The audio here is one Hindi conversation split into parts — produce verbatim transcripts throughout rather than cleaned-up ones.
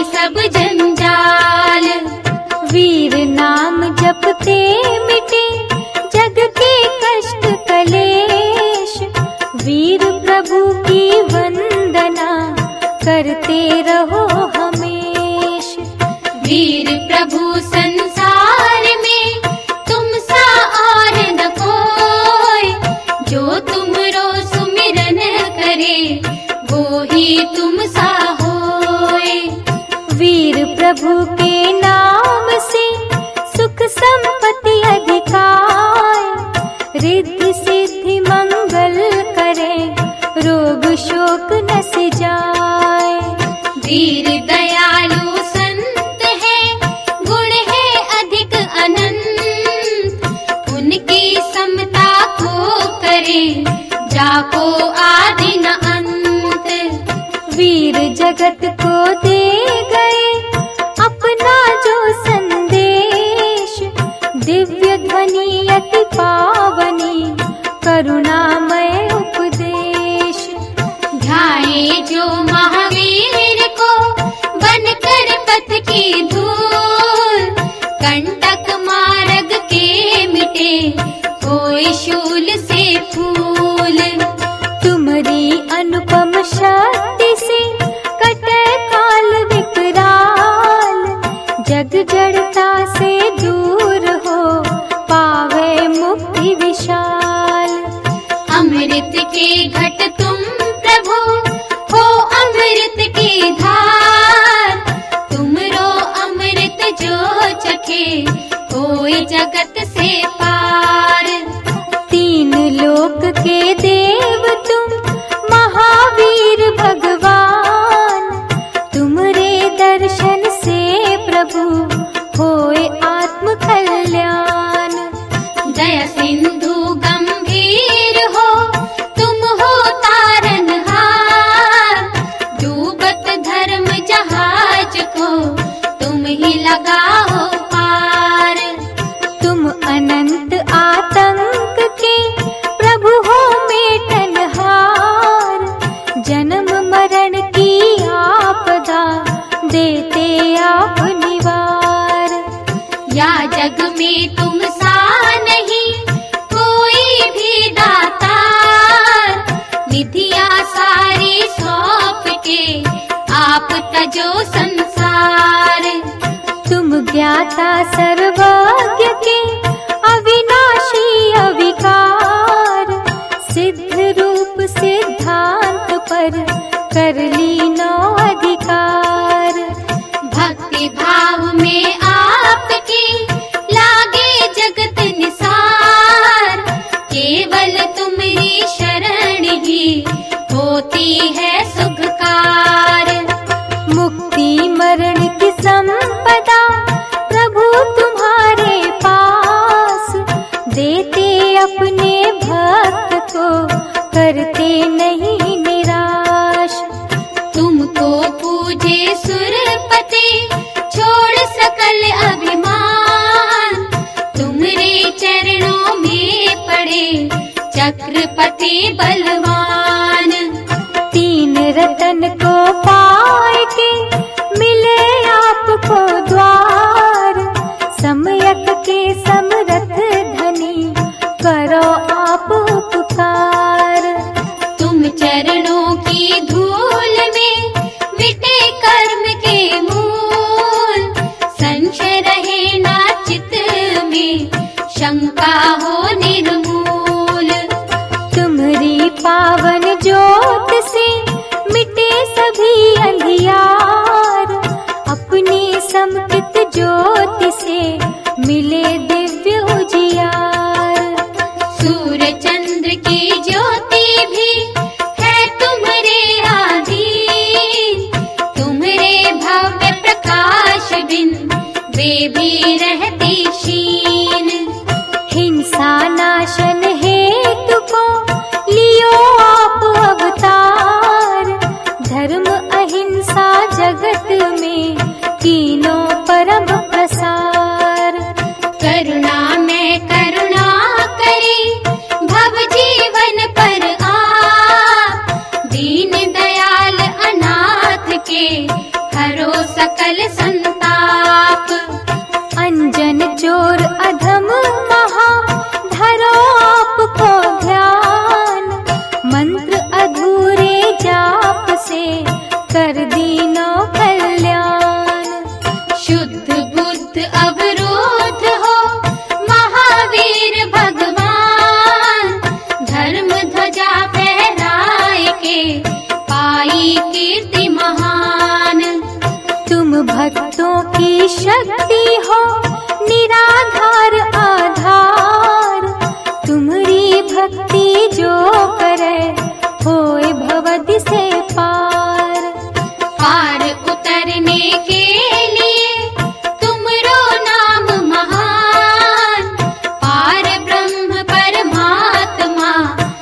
सब जंजाल। वीर नाम जपते मिटे जग के कष्ट कलेश, वीर प्रभु की वंदना करते रहो हमेश। वीर प्रभु संसार में तुम सा और न कोई, जो तुमरो सुमिरन करे वो ही तुम सा होए। वीर प्रभु के नाम से सुख संपत्ति अधिकार, रिद्धि सिद्धि मंगल करे रोग शोक नस जाए। वीर दयालु संत है गुण है अधिक अनंत, उनकी समता को करे जाको आदि न अंत। वीर जगत को दे गए अपना जो संदेश, दिव्य ध्वनि अति पावनी करुणामय उपदेश। ध्याए जो महावीर को बनकर पथ की धूल, कंटक मार्ग के मिटे कोई शूल से फूल। तुम्हारी अनुपम शक्ति से कटे काल विकराल, जग जड़ता से दूर हो पावे मुक्ति विशाल। अमृत के घट तुम प्रभु हो अमृत की धार, तुमरो अमृत जो चखे कोई जगत से पार। तीन लोक के देव तुम महावीर भगवान, तुमरे दर्शन से प्रभु होए आत्म कल्याण। दया सिंधु गंभीर हो तुम हो तारनहार, डूबत धर्म जहाज को तुम ही लगाओ पार। तुम अनंत आतंक के प्रभु हो मेटनहार, जन्म मरण की आपदा देते आप निवार। या जग में तुम सा नहीं कोई भी दातार, निधिया सारी सौंप के आप तजो संसार। तुम ज्ञाता सर्वज्ञ के अविनाशी अविकार, सिद्ध रूप सिद्धांत पर कर लीनो अधिकार। भक्ति भाव में आपकी लागे जगत निसार, केवल तुम्हारी शरण ही होती है सुखकार। मुक्ति मरण की संपदा प्रभु तुम्हारे पास, देते अपने भक्त को करते नहीं निराश। तुमको पूजे सुरपति छोड़ सकल अभिमान, तुम्हारे चरणों में पड़े चक्रपति बलवान। तीन रतन को पाए के मिले आपको द्वार, समयक के समरथ धनी करो आप उपकार। तुम चरणों की धूल में मिटे कर्म के मूल, संशय रहे ना चित में शंका हो निर्मूल। तुम्हारी पा भक्तों की शक्ति हो निराधार आधार, तुम्हारी भक्ति जो करे होए भवदि से पार। पार उतरने के लिए तुमरो नाम महान, पार ब्रह्म परमात्मा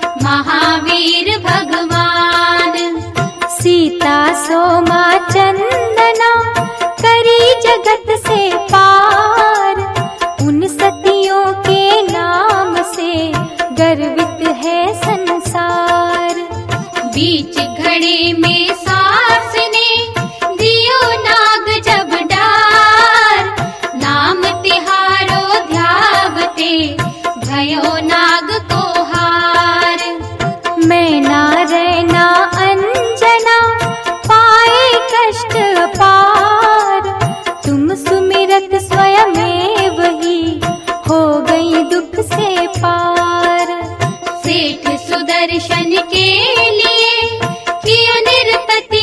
महावीर भगवान। सीता सोमा चंदना करी जगत से पार, उन सतियों के नाम से गर्वित है संसार। बीच घड़े में सास ने दियो नाग जब डार, नाम तिहारो ध्यावते भयो नाग को हार। मैं ना रहना अंजना पाए कष्ट अपार, तुम सुमिरत स्वयं वही हो गई दुख से पार। सेठ सुदर्शन के लिए कियो निरपति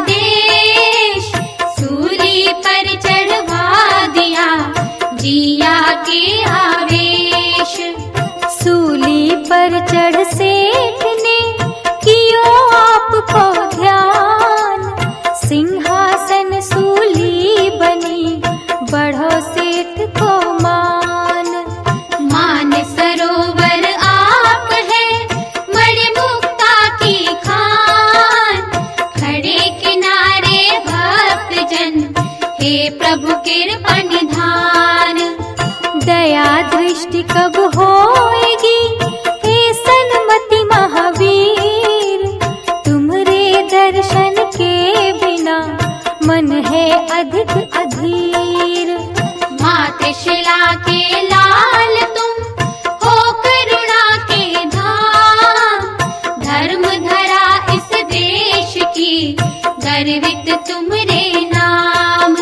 आदेश, सूली पर चढ़वा दिया जिया के आवेश। सूली पर चढ़ सेठ ने कियो आपको ध्यान, सिंहासन सूली बनी बढ़ो सेठ को मान। मान सरोवर आप है मणिमुक्ता की खान, खड़े किनारे भक्त जन हे प्रभु कृपा निधान। दया दृष्टि कब होएगी हे सन्मति महावीर, तुम्हारे दर्शन के बिना मन है अधिक अधीर। मातृशिला के लाल तुम हो करुणा के धाम, धर्म धरा इस देश की गर्वित तुमरे नाम।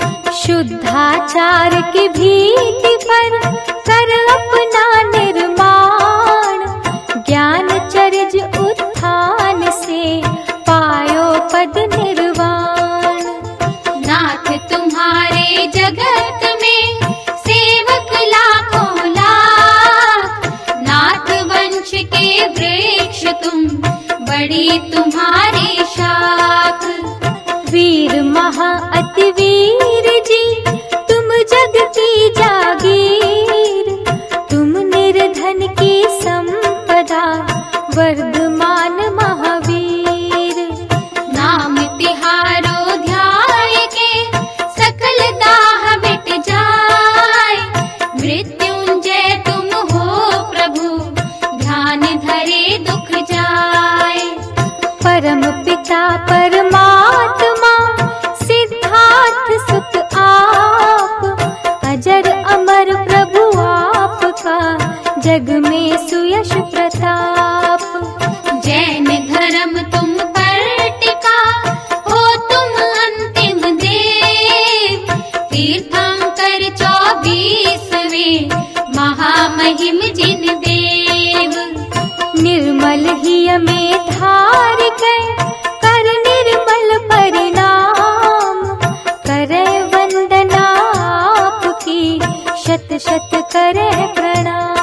शुद्धाचार की भीति पर कर अपना निर्माण, ज्ञान चरिज उत्थान से पायो पद निर्वाण। नाथ तुम्हारे जगत में सेवक लाखों लाख, नाथ वंश के वृक्ष तुम बड़ी तुम्हारी शाख। वीर महा अति वीर जी तुम जग की जागीर, तुम निर्धन की संपदा वर्धमान महावीर। नाम तिहारो ध्याय के सकल दाह मिट जाए, मृत्युंजय तुम हो प्रभु ध्यान धरे दुख जाए। परम पिता परमात्मा सिद्धार्थ सुत आप, अजर अमर प्रभु आपका जग में सुयश प्रताप। जैन धर्म तुम पर टिका हो तुम अंतिम देव, तीर्थंकर चौबीसवें महामहिम जिन देव। निर्मल हिय में धार गए कर निर्मल परिणाम, करे वंदना आपकी शत शत करे प्रणाम।